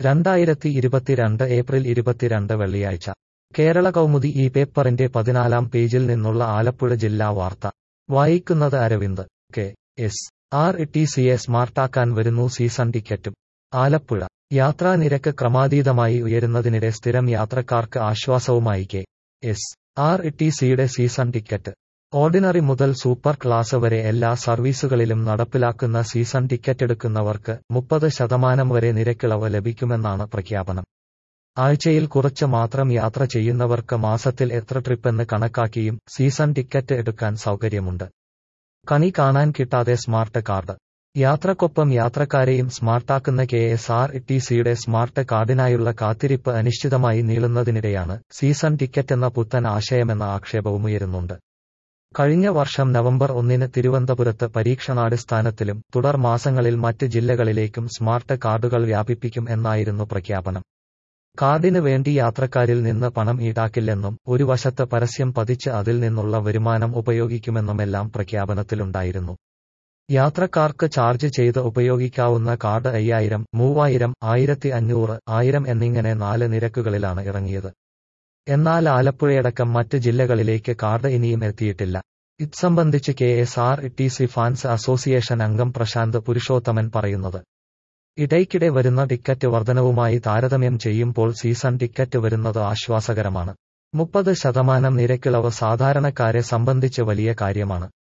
2022 April 22 വെള്ളിയാഴ്ച കേരള കൗമുദി ഈ പേപ്പറിന്റെ 14-ാം പേജിൽ നിന്നുള്ള ആലപ്പുഴ ജില്ലാ വാർത്ത വായിക്കുന്നത് അരവിന്ദ്. കെ.എസ്.ആർ.ടി.സിയെ സ്മാർട്ടാക്കാൻ വരുന്നു സീസൺ ടിക്കറ്റും. ആലപ്പുഴ യാത്രാനിരക്ക് ക്രമാതീതമായി ഉയരുന്നതിനിടെ സ്ഥിരം യാത്രക്കാർക്ക് ആശ്വാസവുമായി കെ.എസ്.ആർ.ടി.സിയുടെ സീസൺ ടിക്കറ്റ്. ഓർഡിനറി മുതൽ സൂപ്പർ ക്ലാസ് വരെ എല്ലാ സർവീസുകളിലും നടപ്പിലാക്കുന്ന സീസൺ ടിക്കറ്റെടുക്കുന്നവർക്ക് 30% വരെ നിരക്കിളവ് ലഭിക്കുമെന്നാണ് പ്രഖ്യാപനം. ആഴ്ചയിൽ കുറച്ച് മാത്രം യാത്ര ചെയ്യുന്നവർക്ക് മാസത്തിൽ എത്ര ട്രിപ്പെന്ന് കണക്കാക്കിയും സീസൺ ടിക്കറ്റ് എടുക്കാൻ സൗകര്യമുണ്ട്. കണി കാണാൻ കിട്ടാതെ സ്മാർട്ട് കാർഡ്. യാത്രക്കൊപ്പം യാത്രക്കാരെയും സ്മാർട്ടാക്കുന്ന കെ.എസ്.ആർ.ടി.സിയുടെ സ്മാർട്ട് കാർഡിനായുള്ള കാത്തിരിപ്പ് അനിശ്ചിതമായി നീളുന്നതിനിടെയാണ് സീസൺ ടിക്കറ്റെന്ന പുത്തൻ ആശയമെന്ന ആക്ഷേപവുമുയരുന്നുണ്ട്. കഴിഞ്ഞ വർഷം നവംബർ 1-ന് തിരുവനന്തപുരത്ത് പരീക്ഷണാടിസ്ഥാനത്തിലും തുടർ മാസങ്ങളിൽ മറ്റ് ജില്ലകളിലേക്കും സ്മാർട്ട് കാർഡുകൾ വ്യാപിപ്പിക്കും എന്നായിരുന്നു പ്രഖ്യാപനം. കാർഡിന് വേണ്ടി യാത്രക്കാരിൽ നിന്ന് പണം ഈടാക്കില്ലെന്നും ഒരു വശത്ത് പരസ്യം പതിച്ച് അതിൽ നിന്നുള്ള വരുമാനം ഉപയോഗിക്കുമെന്നുമെല്ലാം പ്രഖ്യാപനത്തിലുണ്ടായിരുന്നു. യാത്രക്കാർക്ക് ചാർജ് ചെയ്ത് ഉപയോഗിക്കാവുന്ന കാർഡ് 5000, 3000, 1500, 1000 എന്നിങ്ങനെ 4 നിരക്കുകളിലാണ് ഇറങ്ങിയത്. എന്നാൽ ആലപ്പുഴയടക്കം മറ്റ് ജില്ലകളിലേക്ക് കാർഡ് ഇനിയും എത്തിയിട്ടില്ല. ഇത് സംബന്ധിച്ച് കെ.എസ്.ആർ.ടി.സി ഫാൻസ് അസോസിയേഷൻ അംഗം പ്രശാന്ത് പുരുഷോത്തമൻ പറയുന്നത്. ഇടയ്ക്കിടെ വരുന്ന ടിക്കറ്റ് വർധനവുമായി താരതമ്യം ചെയ്യുമ്പോൾ സീസൺ ടിക്കറ്റ് വരുന്നത് ആശ്വാസകരമാണ്. 30% നിരക്കിളവ് സാധാരണക്കാരെ സംബന്ധിച്ച് വലിയ കാര്യമാണ്.